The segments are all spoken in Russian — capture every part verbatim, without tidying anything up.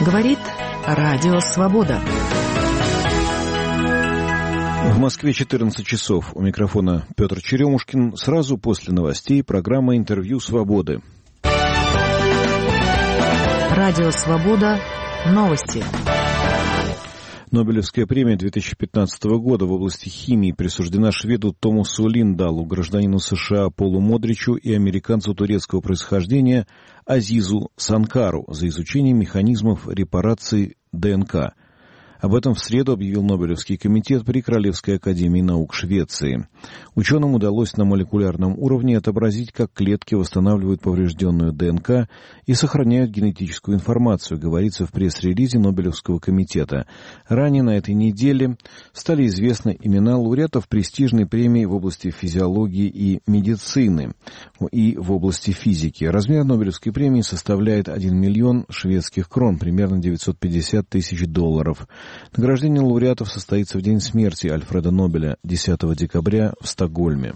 Говорит Радио Свобода. В Москве четырнадцать часов. У микрофона Петр Черемушкин. Сразу после новостей программа «Интервью Свободы». Радио Свобода. Новости. Нобелевская премия две тысячи пятнадцатого года в области химии присуждена шведу Томасу Линдалу, гражданину США Полу Модричу и американцу турецкого происхождения Азизу Санкару за изучение механизмов репарации ДНК. Об этом в среду объявил Нобелевский комитет при Королевской академии наук Швеции. Ученым удалось на молекулярном уровне отобразить, как клетки восстанавливают поврежденную ДНК и сохраняют генетическую информацию, говорится в пресс-релизе Нобелевского комитета. Ранее на этой неделе стали известны имена лауреатов престижной премии в области физиологии и медицины и в области физики. Размер Нобелевской премии составляет один миллион шведских крон, примерно девятьсот пятьдесят тысяч долларов. Награждение лауреатов состоится в день смерти Альфреда Нобеля, десятого декабря, в Стокгольме.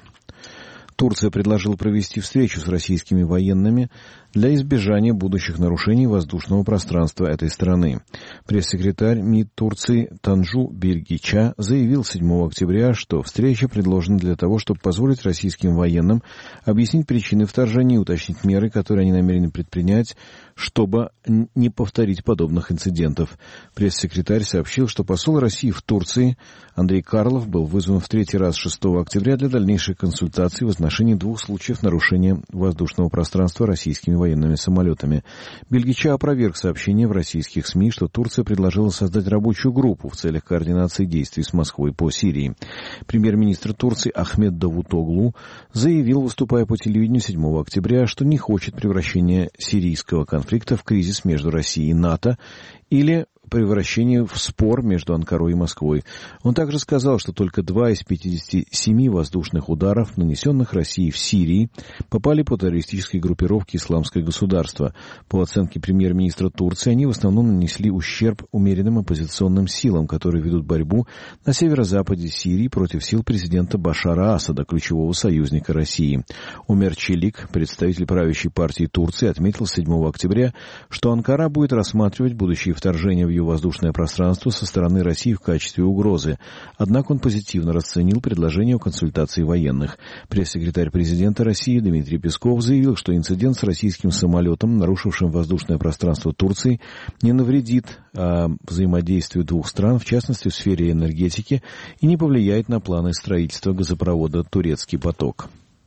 Турция предложила провести встречу с российскими военными для избежания будущих нарушений воздушного пространства этой страны. Пресс-секретарь МИД Турции Танжу Бельгича заявил седьмого октября, что встреча предложена для того, чтобы позволить российским военным объяснить причины вторжения и уточнить меры, которые они намерены предпринять, чтобы не повторить подобных инцидентов. Пресс-секретарь сообщил, что посол России в Турции Андрей Карлов был вызван в третий раз шестого октября для дальнейшей консультации в отношении двух случаев нарушения воздушного пространства российскими военными самолетами. Бельгича опроверг сообщение в российских СМИ, что Турция предложила создать рабочую группу в целях координации действий с Москвой по Сирии. Премьер-министр Турции Ахмед Давутоглу заявил, выступая по телевидению седьмого октября, что не хочет превращения сирийского конфликта в кризис между Россией и НАТО или превращение в спор между Анкарой и Москвой. Он также сказал, что только два из пятидесяти семи воздушных ударов, нанесенных Россией в Сирии, попали по террористической группировке «Исламское государство». По оценке премьер-министра Турции, они в основном нанесли ущерб умеренным оппозиционным силам, которые ведут борьбу на северо-западе Сирии против сил президента Башара Асада, ключевого союзника России. Умер Челик, представитель правящей партии Турции, отметил седьмого октября, что Анкара будет рассматривать будущие вторжения в воздушное пространство со стороны России в качестве угрозы. Однако он позитивно расценил предложение о консультации военных. Пресс-секретарь президента России Дмитрий Песков заявил, что инцидент с российским самолетом, нарушившим воздушное пространство Турции, не навредит а, взаимодействию двух стран, в частности в сфере энергетики, и не повлияет на планы строительства газопровода «Турецкий поток».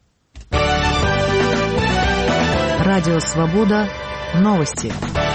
Радио Свобода. Новости.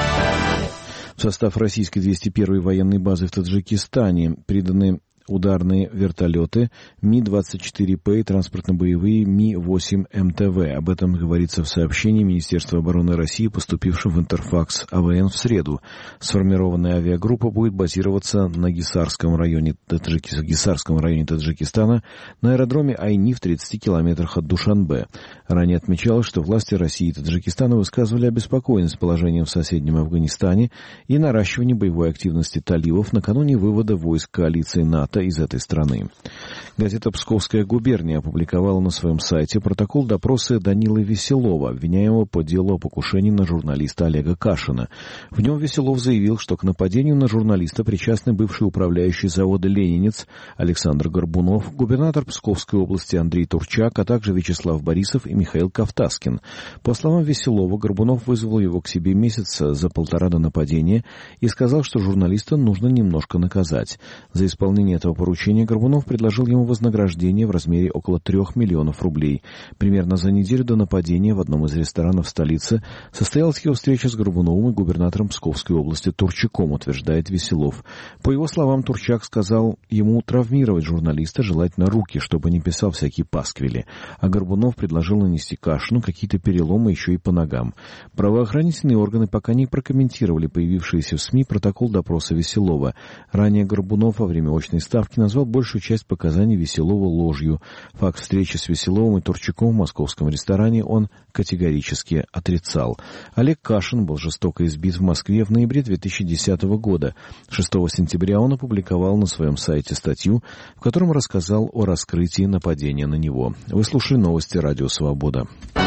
В состав российской двести первой военной базы в Таджикистане приданы ударные вертолеты Ми двадцать четыре П и транспортно-боевые Ми восемь М Т В. Об этом говорится в сообщении Министерства обороны России, поступившем в Интерфакс А В Н в среду. Сформированная авиагруппа будет базироваться на Гисарском районе, Таджики... Гисарском районе Таджикистана на аэродроме Айни в тридцати километрах от Душанбе. Ранее отмечалось, что власти России и Таджикистана высказывали обеспокоенность положением в соседнем Афганистане и наращиванием боевой активности талибов накануне вывода войск коалиции НАТО из этой страны. Газета «Псковская губерния» опубликовала на своем сайте протокол допроса Данилы Веселова, обвиняемого по делу о покушении на журналиста Олега Кашина. В нем Веселов заявил, что к нападению на журналиста причастны бывший управляющий завода «Ленинец» Александр Горбунов, губернатор Псковской области Андрей Турчак, а также Вячеслав Борисов и Михаил Ковтаскин. По словам Веселова, Горбунов вызвал его к себе месяца за полтора до нападения и сказал, что журналиста нужно немножко наказать. За исполнение этого поручения Горбунов предложил ему вознаграждение в размере около трех миллионов рублей. Примерно за неделю до нападения в одном из ресторанов столицы состоялась его встреча с Горбуновым и губернатором Псковской области Турчаком, утверждает Веселов. По его словам, Турчак сказал ему травмировать журналиста, желательно руки, чтобы не писал всякие пасквили. А Горбунов предложил нанести Кашину какие-то переломы еще и по ногам. Правоохранительные органы пока не прокомментировали появившийся в СМИ протокол допроса Веселова. Ранее Горбунов во время очной ставки назвал большую часть показаний Веселова ложью. Факт встречи с Веселовым и Турчаком в московском ресторане он категорически отрицал. Олег Кашин был жестоко избит в Москве в ноябре две тысячи десятого года. шестого сентября он опубликовал на своем сайте статью, в котором рассказал о раскрытии нападения на него. Вы слушали новости Радио Свобода.